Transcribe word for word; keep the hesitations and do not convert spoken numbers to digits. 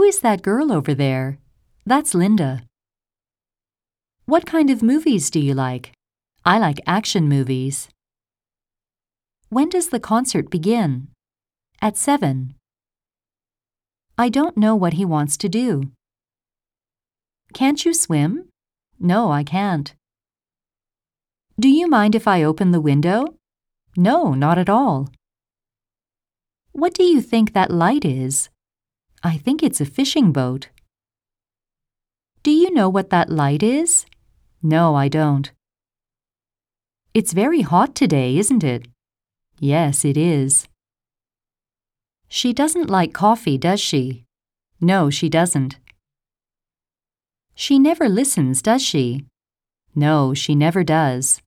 is that girl over there? That's Linda. What kind of movies do you like? I like action movies. When does the concert begin? At seven. I don't know what he wants to do. Can't you swim? No, I can't. Do you mind if I open the window? No, not at all. What do you think that light is? I think it's a fishing boat. Do you know what that light is? No, I don't. It's very hot today, isn't it? Yes, it is. She doesn't like coffee, does she? No, she doesn't. She never listens, does she? No, she never does.